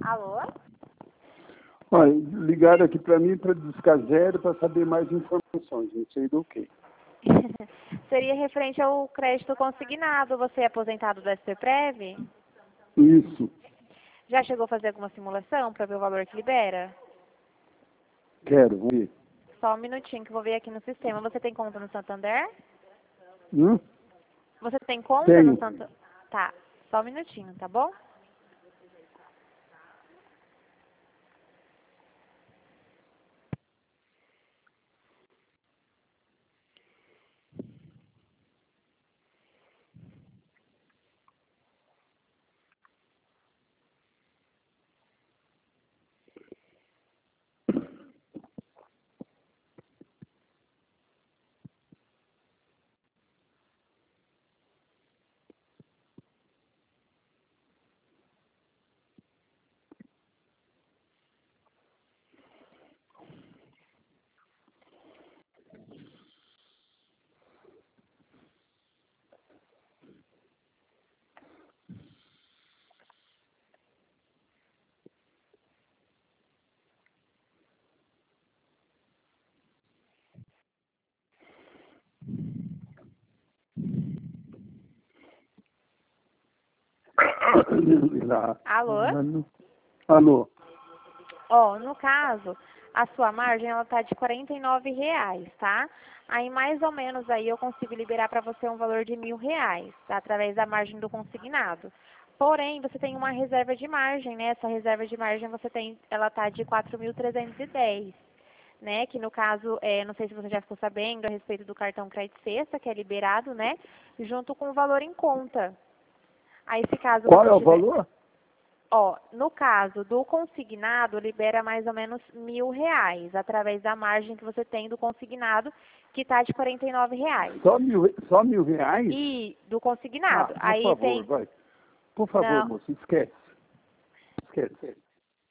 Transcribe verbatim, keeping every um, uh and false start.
Alô? Olha, ligaram aqui para mim para discar zero para saber mais informações, não sei do que. Seria referente ao crédito consignado. Você é aposentado do S P Prev? Isso, Já chegou a fazer alguma simulação para ver o valor que libera? quero, vamos ver. Só um minutinho que eu vou ver aqui no sistema. Você tem conta no Santander? Hum? Você tem conta Tenho. no Santander? Tá, só um minutinho, tá bom? Alô? Alô? Ó, no caso, a sua margem, ela tá de quarenta e nove reais, tá? Aí, mais ou menos, aí eu consigo liberar para você um valor de mil reais, tá? Através da margem do consignado. Porém, você tem uma reserva de margem, né? Essa reserva de margem, você tem, ela tá de quatro mil trezentos e dez, né? Que no caso, é, não sei se você já ficou sabendo a respeito do cartão crédito sexta, que é liberado, né? Junto com o valor em conta. Aí, se caso Qual você é o tiver... valor? Ó, no caso do consignado, libera mais ou menos mil reais, através da margem que você tem do consignado, que está de quarenta e nove reais. Só mil, só mil reais? E do Ah, consignado. por Aí favor, tem... vai. Por favor, Não, moço, esquece. Esquece.